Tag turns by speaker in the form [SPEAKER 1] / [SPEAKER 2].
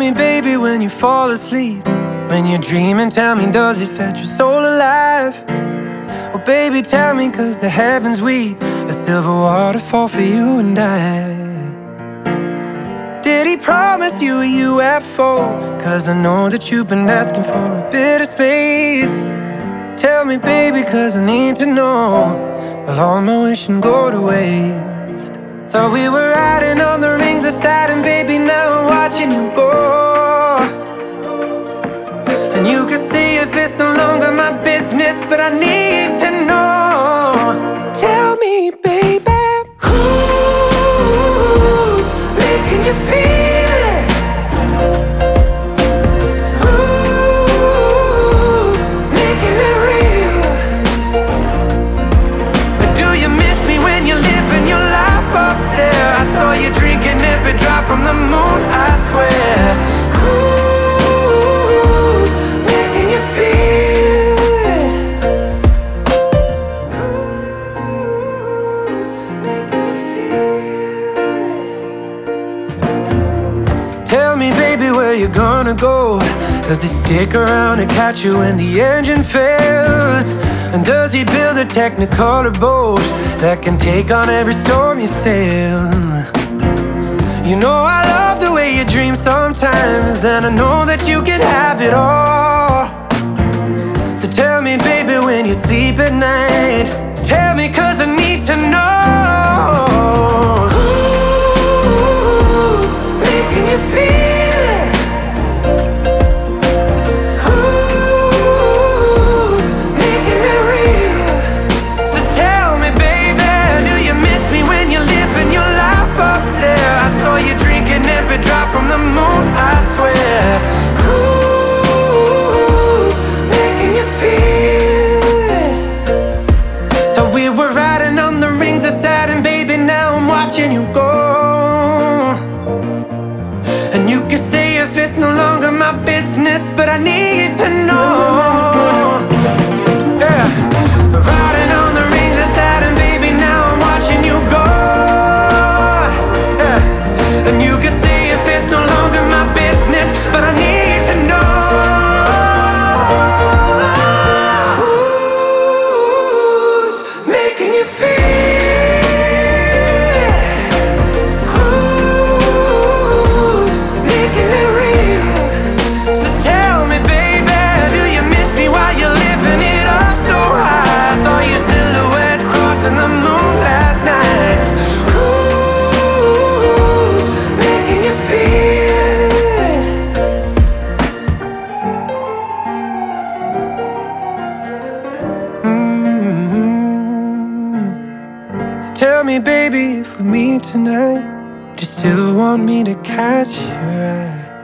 [SPEAKER 1] me, baby, when you fall asleep, when you're dreaming, tell me, does it set your soul alive? Oh baby, tell me, 'cause the heavens weep, a silver waterfall for you and I. Did he promise you a UFO? 'Cause I know that you've been asking for a bit of space. Tell me, baby, 'cause I need to know, will all my wishing go to waste? Thought we were riding on the rings of Saturn, baby, now I'm watching you go. And you can see if it's no longer my business, but I need to know. Tell me, baby, who's making you feel it? Who's making it real? Do you miss me when you're living your life up there? I saw you drinking every drop from the moon, I swear. Who's making you feel it? Who's making you feel it? Tell me, baby, where you gonna go? Does he stick around and catch you when the engine fails? And does he build a Technicolor boat that can take on every storm you sail? You know I love the way you dream sometimes, and I know that you can have it all. So tell me, baby, when you sleep at night, tell me, 'cause I need to know. Who's making you feel it? Who's making it real? So tell me, baby, do you miss me when you're living your life up there? I saw you drinking every drop from the moon, I swear. Who's making you feel it? Thought we were riding on the rings of Saturn, baby, now I'm watching you go. And you can say if it's no longer my business, but I need to know. Yeah. Riding on the rings of Saturn, baby, now I'm watching you go. Yeah. And you can say if it's no longer my business, but I need to know. Who's making you feel? Who's making it real? So tell me, baby, do you miss me while you're living it up so high? I saw your silhouette crossing the moon last night. Who's making you feel it? So tell me, baby, if we meet tonight, do you still want me to catch your eye?